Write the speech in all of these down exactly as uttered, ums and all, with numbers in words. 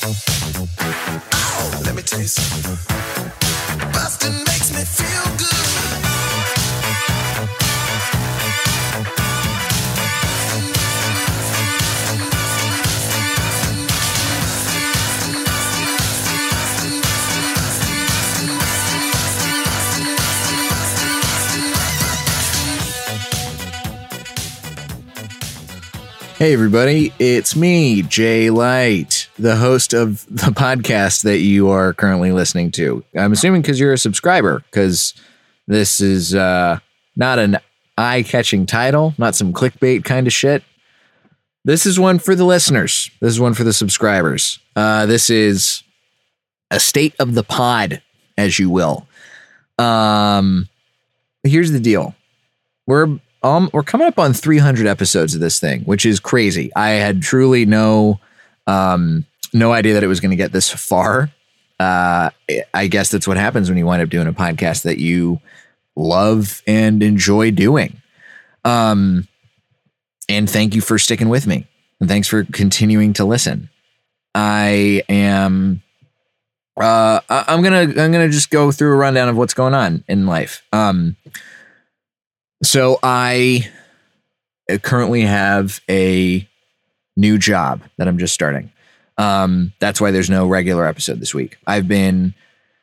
Oh, let me tell you something. Bustin' makes me feel good. Hey everybody, it's me, Jay Light, the host of the podcast that you are currently listening to. I'm assuming because you're a subscriber, because this is uh, not an eye-catching title, not some clickbait kind of shit. This is one for the listeners. This is one for the subscribers. Uh, this is a state of the pod, as you will. Um, here's the deal. We're Um, we're coming up on three hundred episodes of this thing, which is crazy. I had truly no, um, no idea that it was going to get this far. Uh, I guess that's what happens when you wind up doing a podcast that you love and enjoy doing. Um, and thank you for sticking with me, and thanks for continuing to listen. I am, uh, I'm gonna, I'm gonna just go through a rundown of what's going on in life. Um. So I currently have a new job that I'm just starting. Um, that's why there's no regular episode this week. I've been,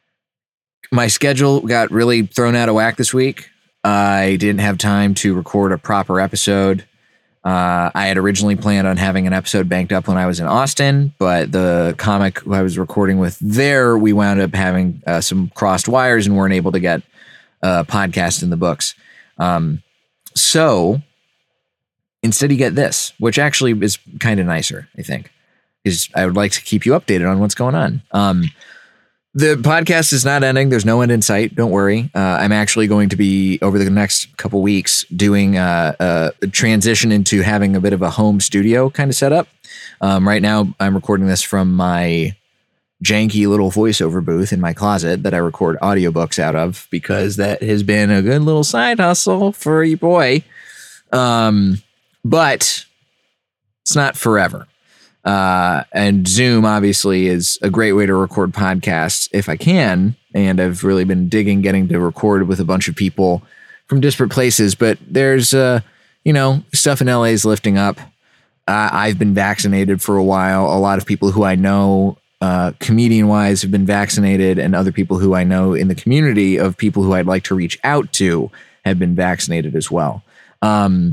my schedule got really thrown out of whack this week. I didn't have time to record a proper episode. Uh, I had originally planned on having an episode banked up when I was in Austin, but the comic who I was recording with there, we wound up having uh, some crossed wires and weren't able to get a podcast in the books. Um, so instead you get this, which actually is kind of nicer, I think, because I would like to keep you updated on what's going on. Um, the podcast is not ending. There's no end in sight. Don't worry. Uh, I'm actually going to be over the next couple weeks doing uh, a, a transition into having a bit of a home studio kind of setup. Um, right now I'm recording this from my janky little voiceover booth in my closet that I record audiobooks out of, because that has been a good little side hustle for you boy. Um, but it's not forever. Uh, and Zoom obviously is a great way to record podcasts if I can. And I've really been digging getting to record with a bunch of people from disparate places, but there's, uh, you know, stuff in L A is lifting up. Uh, I've been vaccinated for a while. A lot of people who I know Uh, comedian wise have been vaccinated, and other people who I know in the community of people who I'd like to reach out to have been vaccinated as well. Um,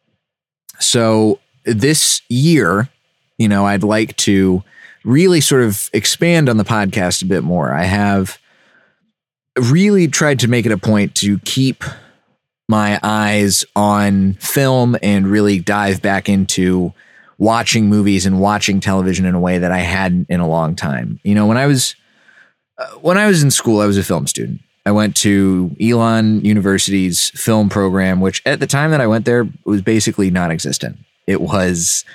so this year, you know, I'd like to really sort of expand on the podcast a bit more. I have really tried to make it a point to keep my eyes on film and really dive back into watching movies and watching television in a way that I hadn't in a long time. You know, when I was uh, when I was in school, I was a film student. I went to Elon University's film program, which at the time that I went there was basically non-existent. It was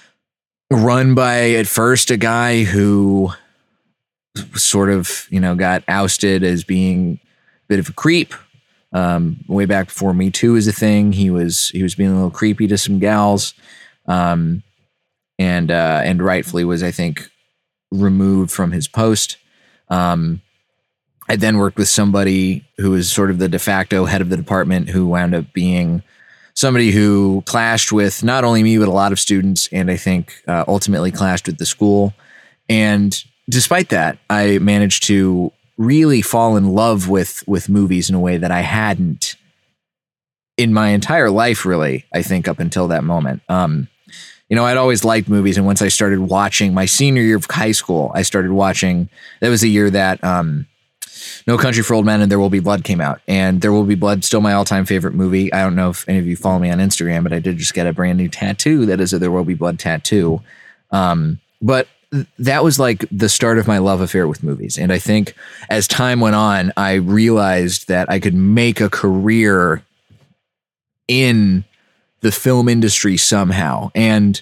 run by, at first, a guy who sort of, you know, got ousted as being a bit of a creep. Um, way back before Me Too was a thing. He was he was being a little creepy to some gals. Um, and uh, and rightfully was, I think, removed from his post. Um, I then worked with somebody who was sort of the de facto head of the department, who wound up being somebody who clashed with not only me, but a lot of students, and I think uh, ultimately clashed with the school. And despite that, I managed to really fall in love with with movies in a way that I hadn't in my entire life, really, I think, up until that moment. Um, You know, I'd always liked movies. And once I started watching my senior year of high school, I started watching, that was the year that um, No Country for Old Men and There Will Be Blood came out. And There Will Be Blood, still my all-time favorite movie. I don't know if any of you follow me on Instagram, but I did just get a brand new tattoo that is a There Will Be Blood tattoo. Um, but th- that was like the start of my love affair with movies. And I think as time went on, I realized that I could make a career in the film industry somehow. And,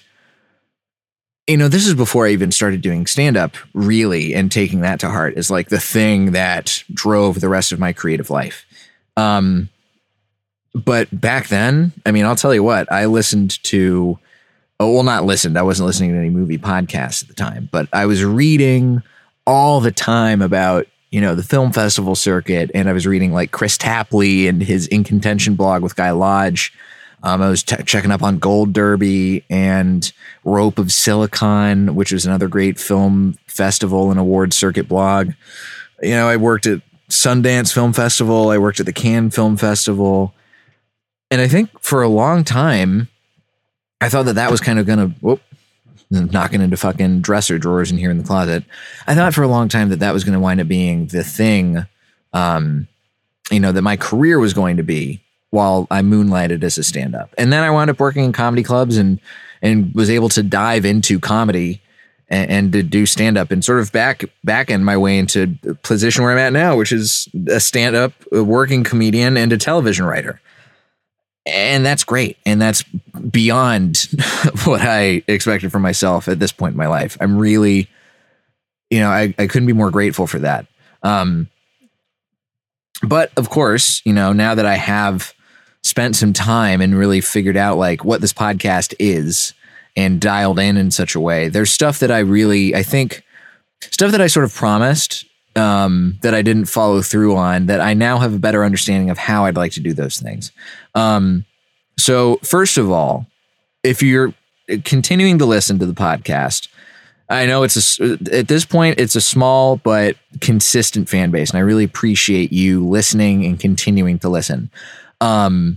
you know, this is before I even started doing stand-up, really, and taking that to heart is like the thing that drove the rest of my creative life. Um, but back then, I mean, I'll tell you what, I listened to oh, well, not listened. I wasn't listening to any movie podcasts at the time, but I was reading all the time about, you know, the film festival circuit. And I was reading like Chris Tapley and his In Contention blog with Guy Lodge. Um, I was t- checking up on Gold Derby and Rope of Silicon, which was another great film festival and award circuit blog. You know, I worked at Sundance Film Festival. I worked at the Cannes Film Festival. And I think for a long time, I thought that that was kind of going to, whoop, knocking into fucking dresser drawers in here in the closet. I thought for a long time that that was going to wind up being the thing, um, you know, that my career was going to be while I moonlighted as a stand-up. And then I wound up working in comedy clubs and and was able to dive into comedy and, and to do stand-up and sort of back back end my way into the position where I'm at now, which is a stand-up, a working comedian, and a television writer. And that's great. And that's beyond what I expected from myself at this point in my life. I'm really, you know, I, I couldn't be more grateful for that. Um, but of course, you know, now that I have spent some time and really figured out like what this podcast is and dialed in in such a way, there's stuff that I really, I think stuff that I sort of promised um, that I didn't follow through on, that I now have a better understanding of how I'd like to do those things. Um, so first of all, if you're continuing to listen to the podcast, I know it's a, at this point, it's a small but consistent fan base, and I really appreciate you listening and continuing to listen. Um,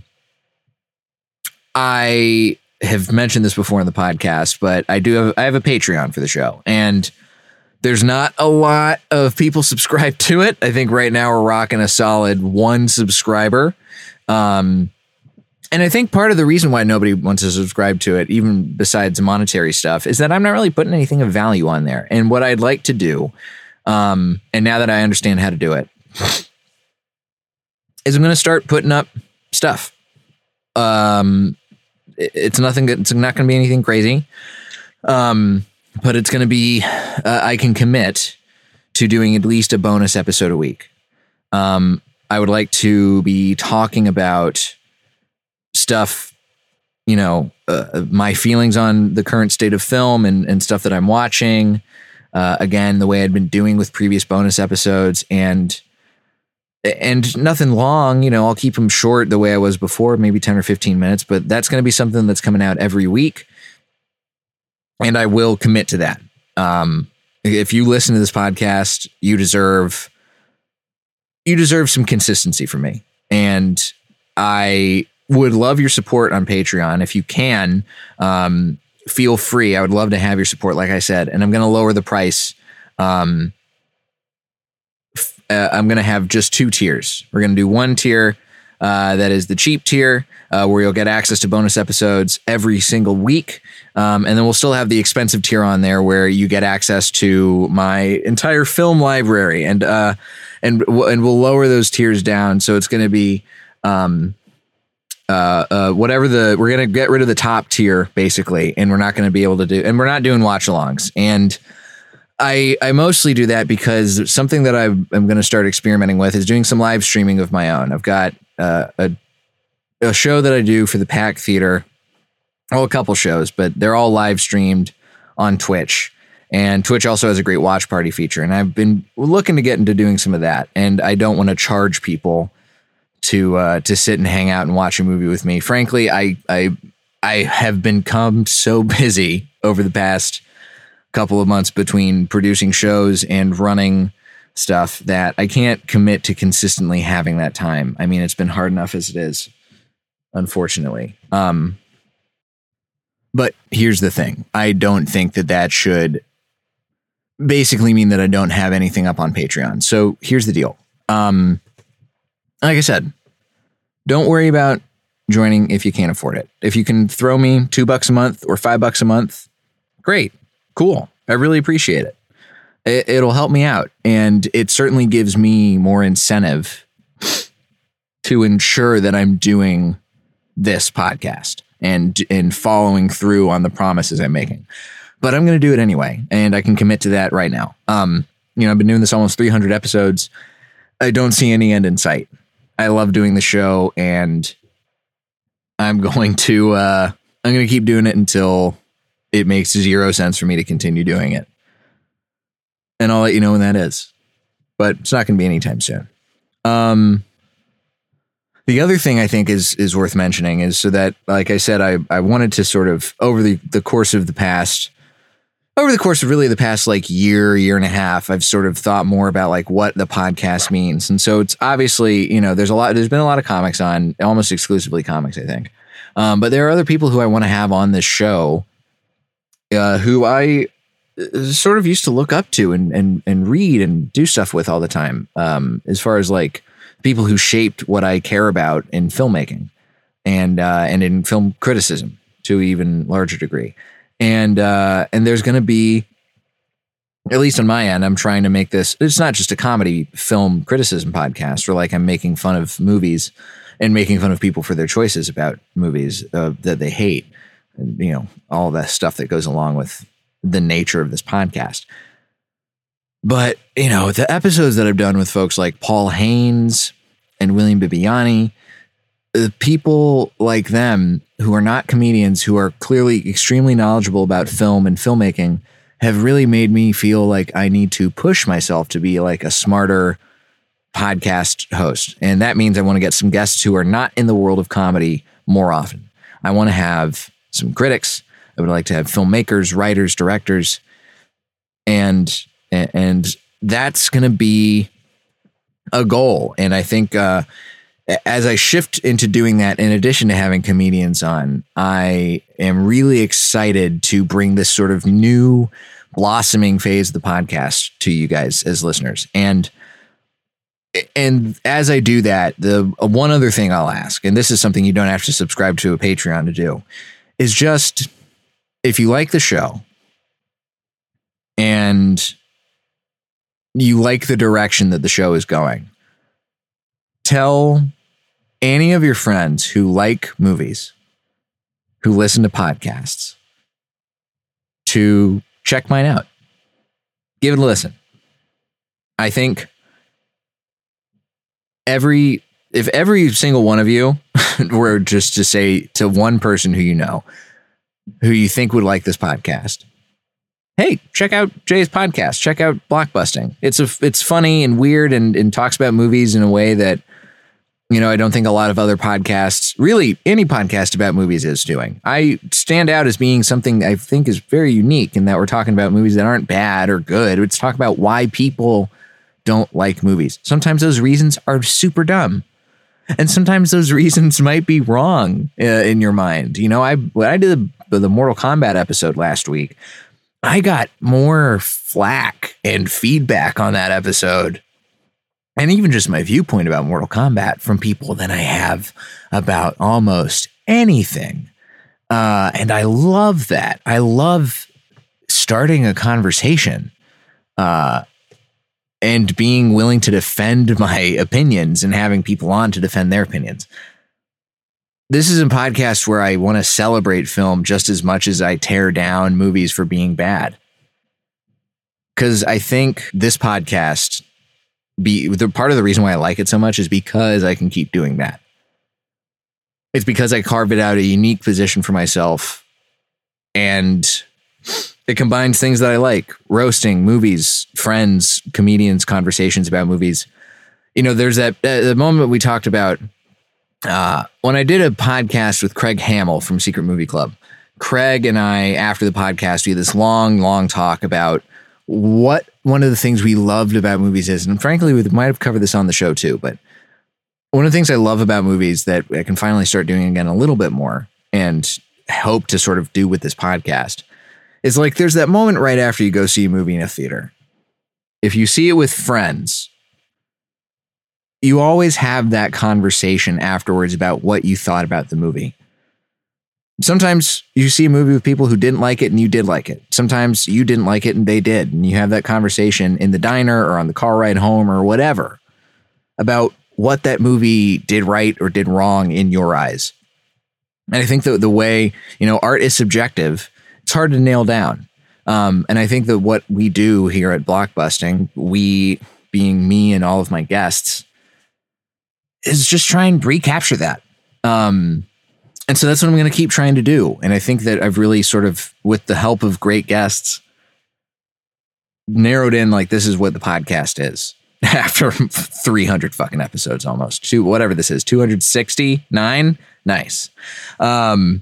I have mentioned this before in the podcast, but I do have, I have a Patreon for the show, and there's not a lot of people subscribed to it. I think right now we're rocking a solid one subscriber. Um, and I think part of the reason why nobody wants to subscribe to it, even besides monetary stuff, is that I'm not really putting anything of value on there. And what I'd like to do, um, and now that I understand how to do it, is I'm going to start putting up stuff. Um, it's nothing, it's not going to be anything crazy. Um, but it's going to be, uh, I can commit to doing at least a bonus episode a week. Um, I would like to be talking about stuff, you know, uh, my feelings on the current state of film and, and stuff that I'm watching. Uh, again, the way I'd been doing with previous bonus episodes, and and nothing long, you know, I'll keep them short the way I was before, maybe ten or fifteen minutes, but that's going to be something that's coming out every week. And I will commit to that. Um, if you listen to this podcast, you deserve, you deserve some consistency from me. And I would love your support on Patreon. If you can, um, feel free. I would love to have your support, like I said, and I'm going to lower the price. Um, f- uh, I'm going to have just two tiers. We're going to do one tier uh, that is the cheap tier, uh, where you'll get access to bonus episodes every single week. Um, and then we'll still have the expensive tier on there where you get access to my entire film library, and uh, and and we'll lower those tiers down. So it's going to be um, uh, uh, whatever the we're going to get rid of the top tier basically, and we're not going to be able to do, and we're not doing watch alongs. And I I mostly do that because something that I am going to start experimenting with is doing some live streaming of my own. I've got uh, a a show that I do for the Pack Theater. Oh, a couple shows, but they're all live streamed on Twitch. And Twitch also has a great watch party feature. And I've been looking to get into doing some of that. And I don't want to charge people to uh, to sit and hang out and watch a movie with me. Frankly, I I I have become so busy over the past couple of months between producing shows and running stuff that I can't commit to consistently having that time. I mean, it's been hard enough as it is, unfortunately. Um, But here's the thing. I don't think that that should basically mean that I don't have anything up on Patreon. So here's the deal. Um, like I said, don't worry about joining if you can't afford it. If you can throw me two bucks a month or five bucks a month, great, cool. I really appreciate it. it it'll help me out. And it certainly gives me more incentive to ensure that I'm doing this podcast and and following through on the promises I'm making. But I'm going to do it anyway, and I can commit to that right now. Um, you know, I've been doing this almost three hundred episodes. I don't see any end in sight. I love doing the show, and I'm going to uh, I'm going to keep doing it until it makes zero sense for me to continue doing it. And I'll let you know when that is. But it's not going to be anytime soon. Um, the other thing I think is is worth mentioning is so that, like I said, I, I wanted to sort of, over the, the course of the past, over the course of really the past like year, year and a half, I've sort of thought more about like what the podcast means. And so it's obviously, you know, there's a lot, there's been a lot of comics on, almost exclusively comics, I think. Um, but there are other people who I want to have on this show uh, who I sort of used to look up to and, and, and read and do stuff with all the time. Um, as far as like people who shaped what I care about in filmmaking and, uh, and in film criticism to an even larger degree. And, uh, and there's going to be, at least on my end, I'm trying to make this, it's not just a comedy film criticism podcast where like I'm making fun of movies and making fun of people for their choices about movies uh, that they hate. And, you know, all that stuff that goes along with the nature of this podcast. But, you know, the episodes that I've done with folks like Paul Haynes and William Bibiani, the people like them who are not comedians, who are clearly extremely knowledgeable about film and filmmaking, have really made me feel like I need to push myself to be like a smarter podcast host. And that means I want to get some guests who are not in the world of comedy more often. I want to have some critics. I would like to have filmmakers, writers, directors, and and that's going to be a goal. And I think uh, as I shift into doing that, in addition to having comedians on, I am really excited to bring this sort of new blossoming phase of the podcast to you guys as listeners. And and as I do that, the one other thing I'll ask, and this is something you don't have to subscribe to a Patreon to do, is just if you like the show and you like the direction that the show is going, tell any of your friends who like movies, who listen to podcasts, to check mine out. Give it a listen. I think every, if every single one of you were just to say to one person who you know, who you think would like this podcast, hey, check out Jay's podcast. Check out Blockbusting. It's a, it's funny and weird and, and talks about movies in a way that, you know, I don't think a lot of other podcasts, really any podcast about movies, is doing. I stand out as being something I think is very unique in that we're talking about movies that aren't bad or good. It's talk about why people don't like movies. Sometimes those reasons are super dumb. And sometimes those reasons might be wrong uh, in your mind. You know, I when I did the, the Mortal Kombat episode last week, I got more flack and feedback on that episode, and even just my viewpoint about Mortal Kombat, from people than I have about almost anything. Uh, and I love that. I love starting a conversation uh, and being willing to defend my opinions and having people on to defend their opinions. This is a podcast where I want to celebrate film just as much as I tear down movies for being bad. Because I think this podcast, be the part of the reason why I like it so much is because I can keep doing that. It's because I carved it out a unique position for myself, and it combines things that I like: roasting, movies, friends, comedians, conversations about movies. You know, there's that uh, the moment we talked about uh, when I did a podcast with Craig Hamill from Secret Movie Club. Craig and I, after the podcast, we had this long, long talk about what one of the things we loved about movies is. And frankly, we might have covered this on the show too, but one of the things I love about movies that I can finally start doing again a little bit more, and hope to sort of do with this podcast, is like there's that moment right after you go see a movie in a theater. If you see it with friends, you always have that conversation afterwards about what you thought about the movie. Sometimes you see a movie with people who didn't like it and you did like it. Sometimes you didn't like it and they did. And you have that conversation in the diner or on the car ride home or whatever about what that movie did right or did wrong in your eyes. And I think that the way, you know, art is subjective. It's hard to nail down. Um, and I think that what we do here at Blockbusting, we being me and all of my guests, is just try and recapture that. Um, And so that's what I'm going to keep trying to do. And I think that I've really sort of, with the help of great guests, narrowed in like, this is what the podcast is after three hundred fucking episodes almost. Two, whatever this is, two hundred sixty-nine. Nice. Um,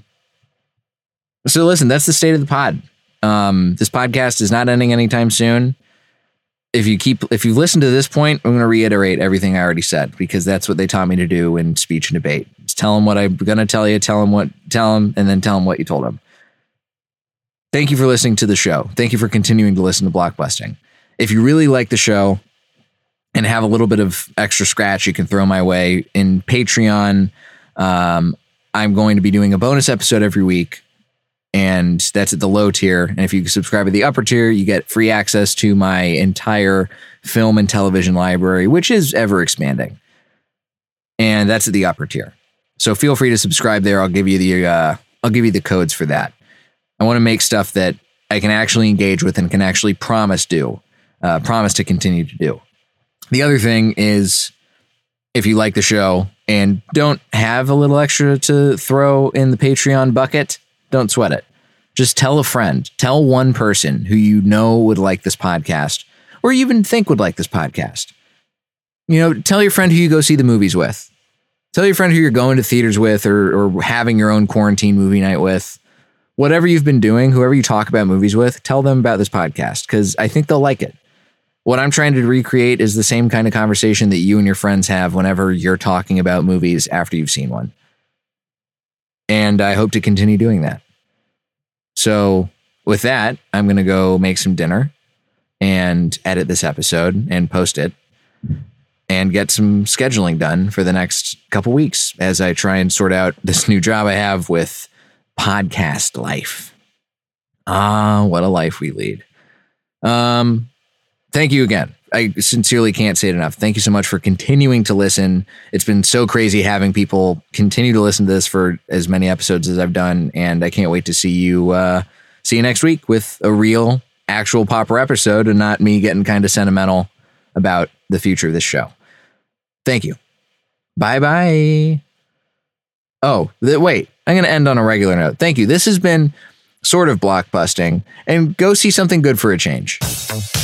so listen, that's the state of the pod. Um, this podcast is not ending anytime soon. If you keep, if you've listened to this point, I'm going to reiterate everything I already said, because that's what they taught me to do in speech and debate. Just tell them what I'm going to tell you, tell them what, tell them, and then tell them what you told them. Thank you for listening to the show. Thank you for continuing to listen to Blockbusting. If you really like the show and have a little bit of extra scratch you can throw my way in Patreon, um, I'm going to be doing a bonus episode every week. And that's at the low tier. And if you subscribe at the upper tier, you get free access to my entire film and television library, which is ever expanding. And that's at the upper tier. So feel free to subscribe there. I'll give you the uh, I'll give you the codes for that. I want to make stuff that I can actually engage with and can actually promise do, uh, promise to continue to do. The other thing is, if you like the show and don't have a little extra to throw in the Patreon bucket, don't sweat it. Just tell a friend, tell one person who you know would like this podcast, or you even think would like this podcast. You know, tell your friend who you go see the movies with. Tell your friend who you're going to theaters with, or, or having your own quarantine movie night with. Whatever you've been doing, whoever you talk about movies with, tell them about this podcast, because I think they'll like it. What I'm trying to recreate is the same kind of conversation that you and your friends have whenever you're talking about movies after you've seen one. And I hope to continue doing that. So with that, I'm going to go make some dinner and edit this episode and post it and get some scheduling done for the next couple weeks as I try and sort out this new job I have with podcast life. Ah, what a life we lead. Um, thank you again. I sincerely can't say it enough. Thank you so much for continuing to listen. It's been so crazy having people continue to listen to this for as many episodes as I've done, and I can't wait to see you uh, see you next week with a real, actual Popper episode and not me getting kind of sentimental about the future of this show. Thank you. Bye-bye. Oh, th- wait. I'm going to end on a regular note. Thank you. This has been sort of Blockbusting, and go see something good for a change.